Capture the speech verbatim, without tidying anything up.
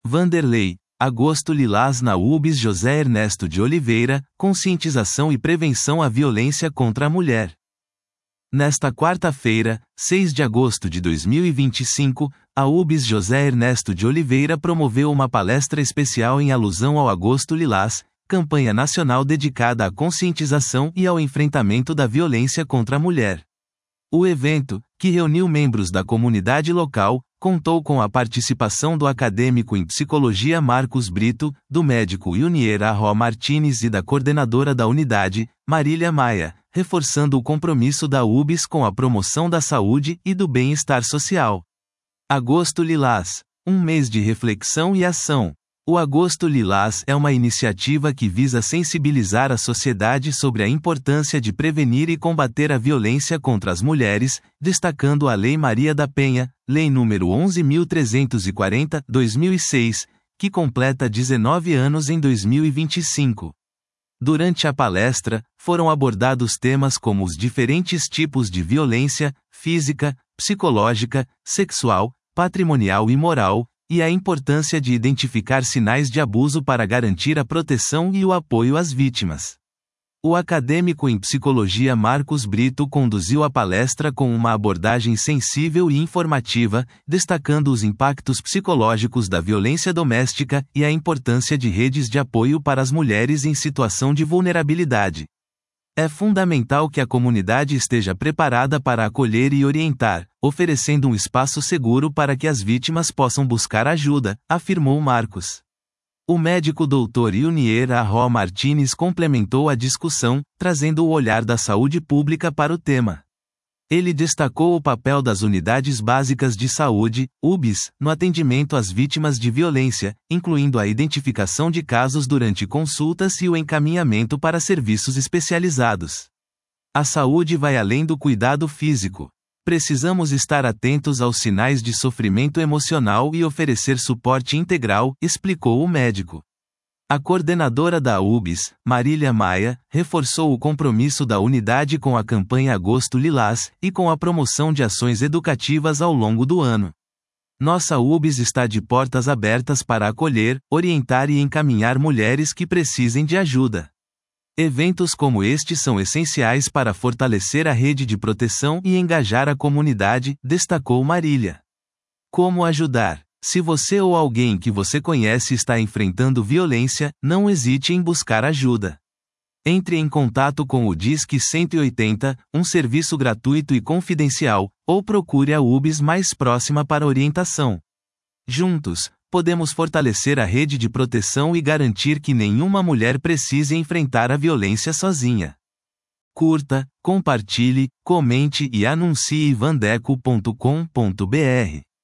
Vanderlei, Agosto Lilás na U B S José Ernesto de Oliveira, Conscientização e Prevenção à Violência contra a Mulher. Nesta quarta-feira, seis de agosto de dois mil e vinte e cinco, a U B S José Ernesto de Oliveira promoveu uma palestra especial em alusão ao Agosto Lilás, campanha nacional dedicada à conscientização e ao enfrentamento da violência contra a mulher. O evento, que reuniu membros da comunidade local, contou com a participação do acadêmico em psicologia Marcos Brito, do médico Yunier Arro Martins e da coordenadora da unidade, Marília Maia, reforçando o compromisso da U B S com a promoção da saúde e do bem-estar social. Agosto Lilás, um mês de reflexão e ação. O Agosto Lilás é uma iniciativa que visa sensibilizar a sociedade sobre a importância de prevenir e combater a violência contra as mulheres, destacando a Lei Maria da Penha, Lei número onze mil trezentos e quarenta, dois mil e seis, que completa dezenove anos em dois mil e vinte e cinco. Durante a palestra, foram abordados temas como os diferentes tipos de violência, física, psicológica, sexual, patrimonial e moral, e a importância de identificar sinais de abuso para garantir a proteção e o apoio às vítimas. O acadêmico em psicologia Marcos Brito conduziu a palestra com uma abordagem sensível e informativa, destacando os impactos psicológicos da violência doméstica e a importância de redes de apoio para as mulheres em situação de vulnerabilidade. É fundamental que a comunidade esteja preparada para acolher e orientar, oferecendo um espaço seguro para que as vítimas possam buscar ajuda, afirmou Marcos. O médico doutor Yunier Arro Martins complementou a discussão, trazendo o olhar da saúde pública para o tema. Ele destacou o papel das unidades básicas de saúde, U B S, no atendimento às vítimas de violência, incluindo a identificação de casos durante consultas e o encaminhamento para serviços especializados. A saúde vai além do cuidado físico. Precisamos estar atentos aos sinais de sofrimento emocional e oferecer suporte integral, explicou o médico. A coordenadora da U B S, Marília Maia, reforçou o compromisso da unidade com a campanha Agosto Lilás e com a promoção de ações educativas ao longo do ano. Nossa U B S está de portas abertas para acolher, orientar e encaminhar mulheres que precisem de ajuda. Eventos como este são essenciais para fortalecer a rede de proteção e engajar a comunidade, destacou Marília. Como ajudar? Se você ou alguém que você conhece está enfrentando violência, não hesite em buscar ajuda. Entre em contato com o Disque cento e oitenta, um serviço gratuito e confidencial, ou procure a U B S mais próxima para orientação. Juntos, podemos fortalecer a rede de proteção e garantir que nenhuma mulher precise enfrentar a violência sozinha. Curta, compartilhe, comente e anuncie vandeco ponto com ponto br.